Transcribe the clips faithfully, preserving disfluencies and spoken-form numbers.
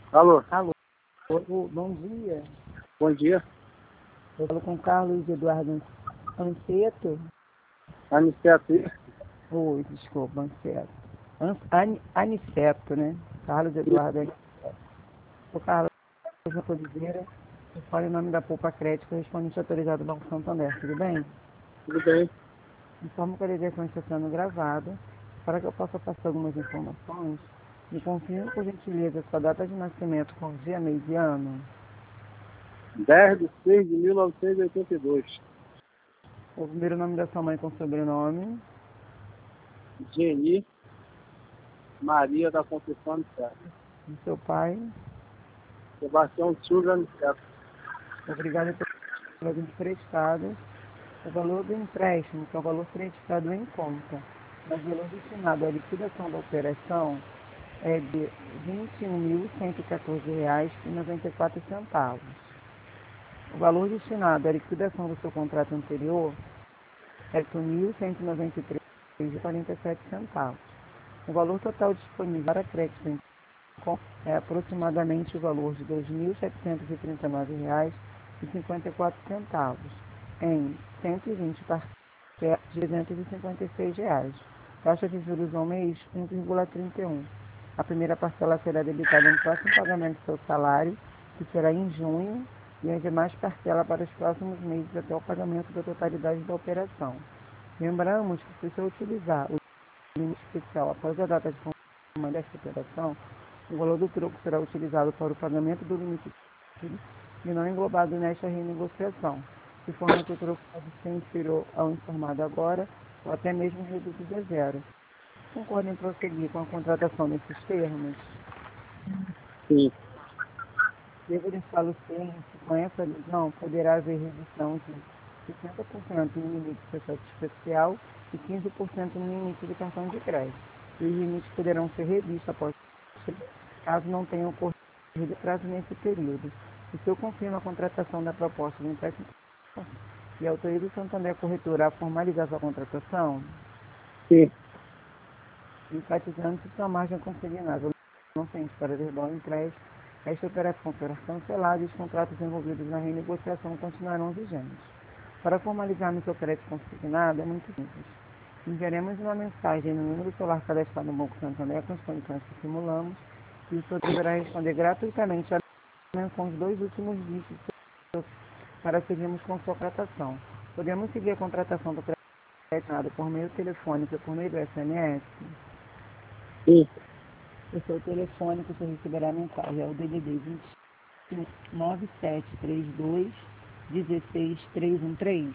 Alô, Alô, bom dia. bom dia. Eu falo com Carlos Eduardo Anceto. Aniceto, Oi, desculpa, Anceto. An An Aniceto, né? Carlos Eduardo Aniceto. O Carlos Oliveira, eu falo em nome da Poupa Crédito, correspondente autorizado do Banco Santander, tudo bem? tudo bem? Informo que a ligação está sendo gravada. Para que eu possa passar algumas informações, me confirme, por gentileza, sua data de nascimento com dia, mês e ano. dez de seis de mil novecentos e oitenta e dois. O primeiro nome da sua mãe com sobrenome. Geni Maria da Conceição Aniceto. Do seu pai. Sebastião Silva Aniceto. Obrigado pelas emprestadas. O valor do empréstimo, que é o valor prestado em conta, mas o valor destinado à liquidação da operação é de vinte e um mil cento e quatorze reais e noventa e quatro centavos. O valor destinado à liquidação do seu contrato anterior é de mil cento e noventa e três reais e quarenta e sete centavos. O valor total disponível para crédito em conta é aproximadamente o valor de dois mil setecentos e trinta e nove reais e cinquenta e quatro centavos, em cento e vinte parcelas de trezentos e cinquenta e seis reais. Taxa de juros ao mês um vírgula trinta e um. A primeira parcela será debitada no próximo pagamento do seu salário, que será em junho, e as demais parcelas para os próximos meses até o pagamento da totalidade da operação. Lembramos que, se você utilizar o limite especial após a data de conclusão desta operação, o valor do troco será utilizado para o pagamento do limite e não englobado nesta renegociação, de forma que o troco pode ser inferior ao informado agora ou até mesmo reduzido a zero. Concorda em prosseguir com a contratação nesses termos? Sim. Devo deixá-lo ciente que, com essa adesão, poderá haver redução de sessenta por cento no limite de processo especial e quinze por cento no limite do cartão de crédito. E os limites poderão ser revistos após caso não tenham ocorrido prazo nesse período. O senhor confirma a contratação da proposta do empréstimo e autoriza o Santander Corretora a formalizar sua contratação? Sim. Enfatizando que sua margem consignável não sente para verbal empréstimo, esta operação será cancelada e os contratos envolvidos na renegociação continuarão vigentes. Para formalizarmos seu crédito consignado é muito simples. Enviaremos uma mensagem no número celular cadastrado no Banco Santander com as condições que simulamos e o senhor deverá responder gratuitamente com os dois últimos dígitos para seguirmos com sua contratação. Podemos seguir a contratação do crédito por meio telefônico e por meio do S M S? Sim. O seu telefone que você receberá a mensagem é o D D D vinte e um nove sete três dois um seis três um três.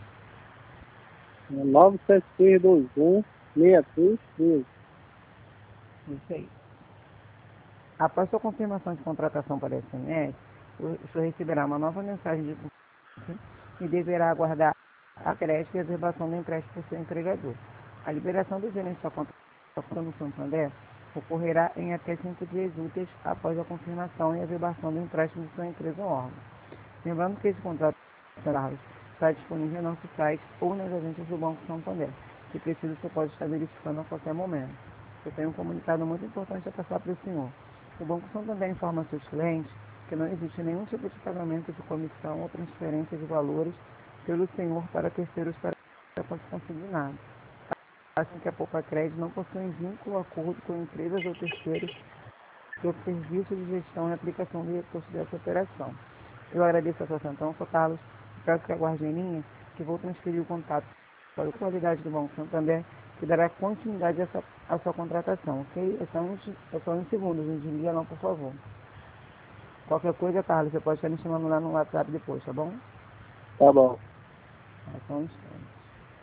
nove sete seis dois um seis três três. Isso aí. Após sua confirmação de contratação para S M S, o senhor receberá uma nova mensagem de confirmação e deverá aguardar a crédito e a reservação do empréstimo por seu empregador. A liberação do gerente da contratação no Santander ocorrerá em até cinco dias úteis após a confirmação e a verbação do empréstimo de sua empresa ou órgão. Lembrando que esse contrato está disponível no nosso site ou nas agências do Banco Santander. Se preciso, você pode estar verificando a qualquer momento. Eu tenho um comunicado muito importante a passar para o senhor. O Banco Santander informa a seus clientes que não existe nenhum tipo de pagamento de comissão ou transferência de valores pelo senhor para terceiros para contas consignadas. Assim que a Poupa Crédito não possui vínculo ou acordo com empresas ou terceiros pelo serviço de gestão e aplicação do recurso dessa operação. Eu agradeço a sua atenção, sou Carlos, peço que aguarde em linha, que vou transferir o contato para a qualidade do Banco Santander, que dará continuidade a sua, a sua contratação, ok? É só, um, é só um segundo, não desliga não, por favor. Qualquer coisa, Carlos, você pode estar me chamando lá no WhatsApp depois, tá bom? Tá bom. É só um instante.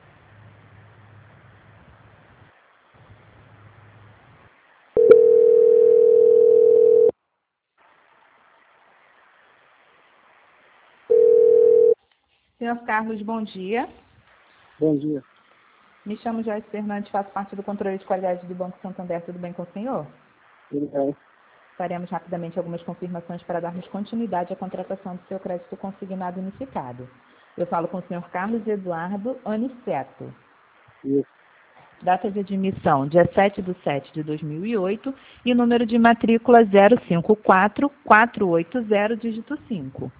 Senhor Carlos, bom dia. Bom dia. Me chamo Joyce Fernandes, faço parte do controle de qualidade do Banco Santander. Tudo bem com o senhor? Tudo bem. Faremos rapidamente algumas confirmações para darmos continuidade à contratação do seu crédito consignado unificado. Eu falo com o senhor Carlos Eduardo Aniceto. Isso. Data de admissão, dia sete de setembro de dois mil e oito e número de matrícula zero cinco quatro quatro oito zero, dígito cinco.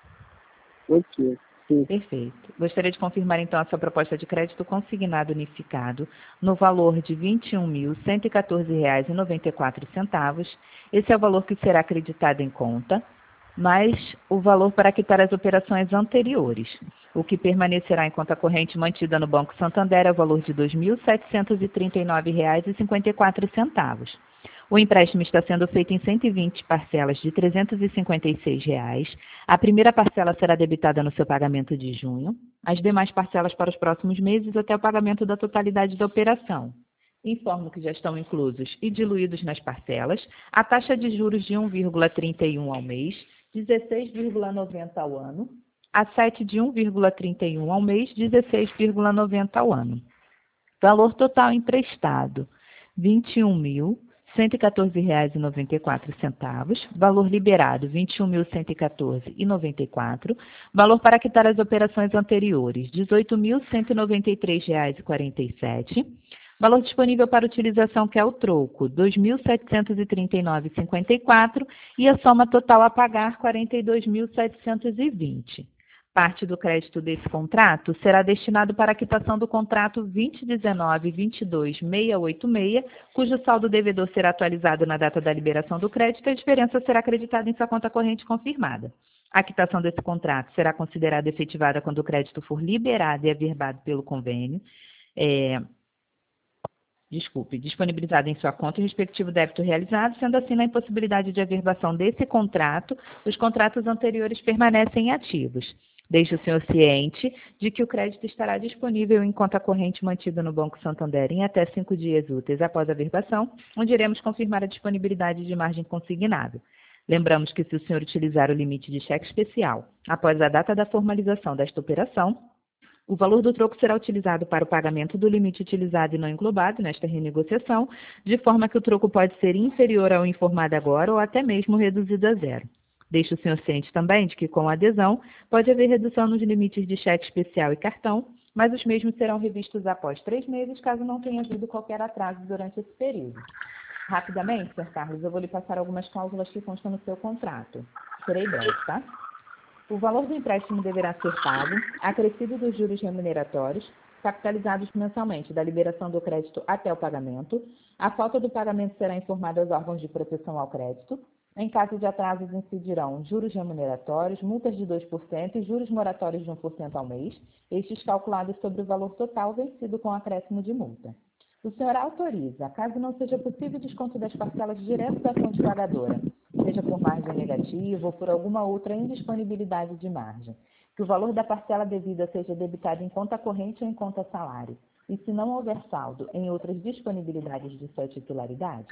Ok. Sim. Perfeito. Gostaria de confirmar, então, a sua proposta de crédito consignado unificado no valor de vinte e um mil, cento e quatorze reais e noventa e quatro centavos. Esse é o valor que será acreditado em conta, mais o valor para quitar as operações anteriores. O que permanecerá em conta corrente mantida no Banco Santander é o valor de dois mil, setecentos e trinta e nove reais e cinquenta e quatro centavos. O empréstimo está sendo feito em cento e vinte parcelas de trezentos e cinquenta e seis reais. A primeira parcela será debitada no seu pagamento de junho, as demais parcelas para os próximos meses até o pagamento da totalidade da operação. Informo que já estão inclusos e diluídos nas parcelas a taxa de juros de um vírgula trinta e um ao mês, dezesseis vírgula noventa ao ano, a sete de um vírgula trinta e um ao mês, dezesseis vírgula noventa ao ano. Valor total emprestado, vinte e um mil, cento e quatorze reais e noventa e quatro centavos, valor liberado vinte e um mil, cento e quatorze reais e noventa e quatro centavos, valor para quitar as operações anteriores dezoito mil, cento e noventa e três reais e quarenta e sete centavos, valor disponível para utilização que é o troco dois mil setecentos e trinta e nove reais e cinquenta e quatro centavos e a soma total a pagar quarenta e dois mil, setecentos e vinte reais. Parte do crédito desse contrato será destinado para a quitação do contrato vinte dezenove vinte e dois seiscentos e oitenta e seis, cujo saldo devedor será atualizado na data da liberação do crédito e a diferença será acreditada em sua conta corrente confirmada. A quitação desse contrato será considerada efetivada quando o crédito for liberado e averbado pelo convênio, é, desculpe, disponibilizado em sua conta o respectivo débito realizado, sendo assim, na impossibilidade de averbação desse contrato, os contratos anteriores permanecem ativos. Deixe o senhor ciente de que o crédito estará disponível em conta corrente mantida no Banco Santander em até cinco dias úteis após a averbação, onde iremos confirmar a disponibilidade de margem consignada. Lembramos que, se o senhor utilizar o limite de cheque especial após a data da formalização desta operação, o valor do troco será utilizado para o pagamento do limite utilizado e não englobado nesta renegociação, de forma que o troco pode ser inferior ao informado agora ou até mesmo reduzido a zero. Deixe o senhor ciente também de que, com a adesão, pode haver redução nos limites de cheque especial e cartão, mas os mesmos serão revistos após três meses, caso não tenha havido qualquer atraso durante esse período. Rapidamente, senhor Carlos, eu vou lhe passar algumas cláusulas que constam no seu contrato. Serei breve, tá? O valor do empréstimo deverá ser pago, acrescido dos juros remuneratórios, capitalizados mensalmente da liberação do crédito até o pagamento. A falta do pagamento será informada aos órgãos de proteção ao crédito. Em caso de atrasos, incidirão juros remuneratórios, multas de dois por cento e juros moratórios de um por cento ao mês, estes calculados sobre o valor total vencido com acréscimo de multa. O senhor autoriza, caso não seja possível desconto das parcelas direto da fonte pagadora, seja por margem negativa ou por alguma outra indisponibilidade de margem, que o valor da parcela devida seja debitado em conta corrente ou em conta salário, e se não houver saldo em outras disponibilidades de sua titularidade?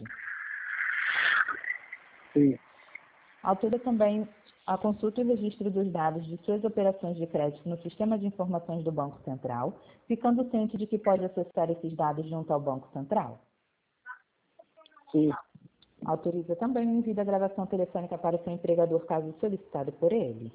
Sim. Autoriza também a consulta e registro dos dados de suas operações de crédito no Sistema de Informações do Banco Central, ficando ciente de que pode acessar esses dados junto ao Banco Central? Sim. Autoriza também o envio da gravação telefônica para o seu empregador, caso solicitado por ele?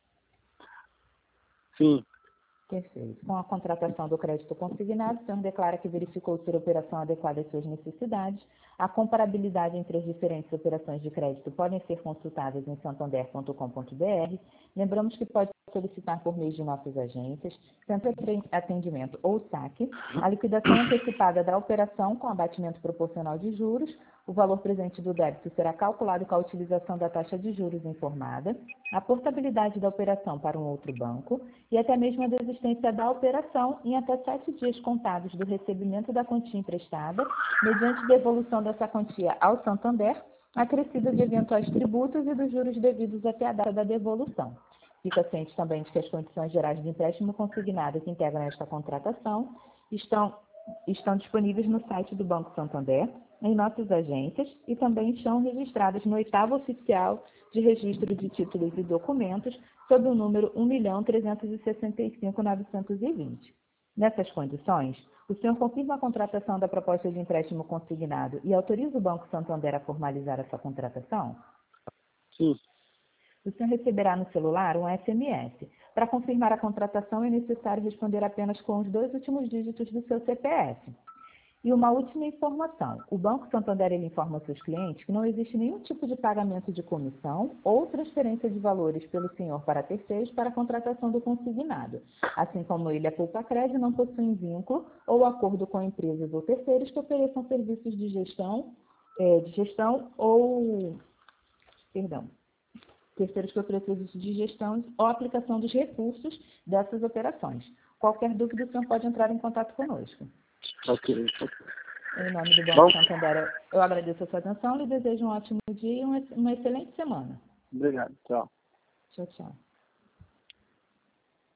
Sim. Perfeito. Com a contratação do crédito consignado, o senhor declara que verificou ser a operação adequada às suas necessidades. A comparabilidade entre as diferentes operações de crédito podem ser consultadas em santander ponto com ponto br. Lembramos que pode solicitar por meio de nossas agências, centro de atendimento ou saque, a liquidação antecipada da operação com abatimento proporcional de juros. O valor presente do débito será calculado com a utilização da taxa de juros informada, a portabilidade da operação para um outro banco e até mesmo a desistência da operação em até sete dias contados do recebimento da quantia emprestada, mediante devolução dessa quantia ao Santander, acrescida de eventuais tributos e dos juros devidos até a data da devolução. Fica ciente também de que as condições gerais de empréstimo consignado que integram esta contratação estão, estão disponíveis no site do Banco Santander, em nossas agências, e também estão registradas no oitavo oficial de registro de títulos e documentos, sob o número um milhão trezentos e sessenta e cinco mil novecentos e vinte. Nessas condições, o senhor confirma a contratação da proposta de empréstimo consignado e autoriza o Banco Santander a formalizar essa contratação? Sim. O senhor receberá no celular um S M S. Para confirmar a contratação, é necessário responder apenas com os dois últimos dígitos do seu C P F. E uma última informação. O Banco Santander ele informa aos seus clientes que não existe nenhum tipo de pagamento de comissão ou transferência de valores pelo senhor para terceiros para a contratação do consignado. Assim como ele, a Poupa-Cred não possui vínculo ou acordo com empresas ou terceiros que ofereçam serviços de gestão, é, de gestão ou... Perdão. Terceiros que ofereçam serviços de gestão ou aplicação dos recursos dessas operações. Qualquer dúvida, o senhor pode entrar em contato conosco. Ok. Em nome do Banco Bom, Santander, eu agradeço a sua atenção, lhe desejo um ótimo dia e uma uma excelente semana. obrigado. Tchau. Tchau, tchau.